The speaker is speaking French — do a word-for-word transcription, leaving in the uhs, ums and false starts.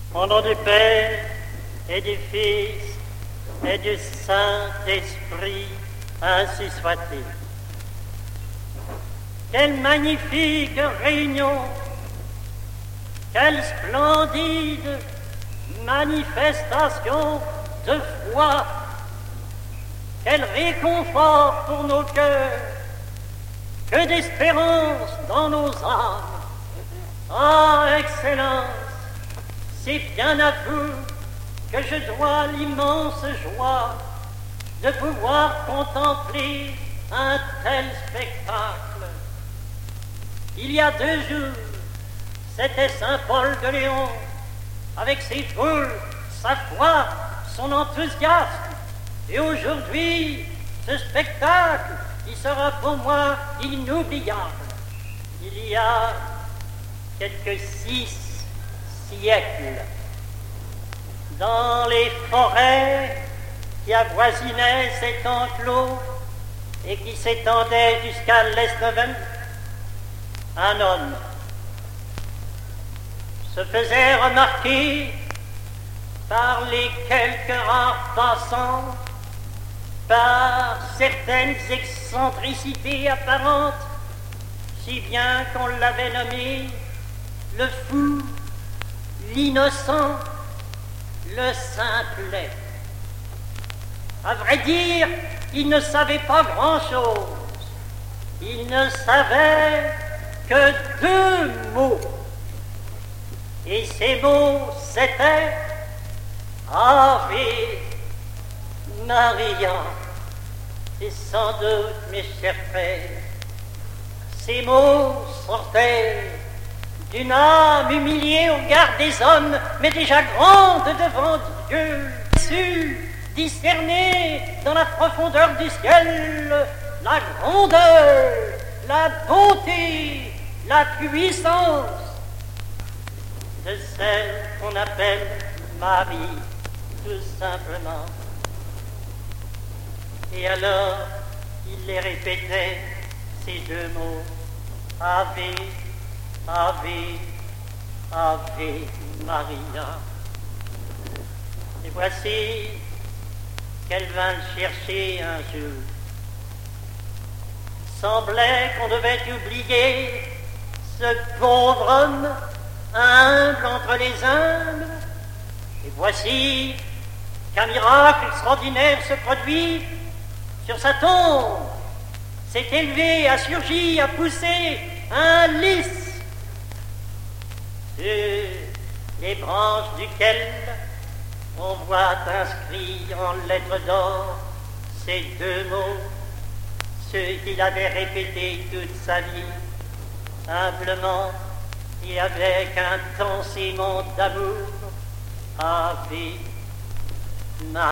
Au nom du Père et du Fils et du Saint-Esprit, ainsi soit-il. Quelle magnifique réunion, quelle splendide manifestation de foi, quel réconfort pour nos cœurs, que d'espérance dans nos âmes. Ah, Excellence, c'est bien à vous que je dois l'immense joie de pouvoir contempler un tel spectacle. Il y a deux jours, c'était Saint Paul de Léon, avec ses foules, sa foi, son enthousiasme. Et aujourd'hui, ce spectacle, il sera pour moi inoubliable. Il y a quelques six siècles, dans les forêts qui avoisinaient cet enclos et qui s'étendaient jusqu'à l'Est-Neven, un homme se faisait remarquer par les quelques rares passants, par certaines excentricités apparentes, si bien qu'on l'avait nommé le fou, l'innocent, le simplet. À vrai dire, il ne savait pas grand-chose. Il ne savait que deux mots. Et ces mots, c'était Ave Maria. Et sans doute, mes chers frères, ces mots sortaient d'une âme humiliée au regard des hommes, mais déjà grande devant Dieu, su discerner dans la profondeur du ciel la grandeur, la bonté, la puissance de celle qu'on appelle Marie, tout simplement. Et alors, il les répétait, ces deux mots, Ave, Ave, Ave Maria. Et voici qu'elle vint le chercher un jour. Il semblait qu'on devait oublier ce pauvre homme humble entre les humbles. Et voici qu'un miracle extraordinaire se produit sur sa tombe. S'est élevé, a surgi, a poussé un lys sur les branches duquel on voit inscrits en lettres d'or ces deux mots, ceux qu'il avait répétés toute sa vie, humblement et avec un intensément d'amour, Ave Maria.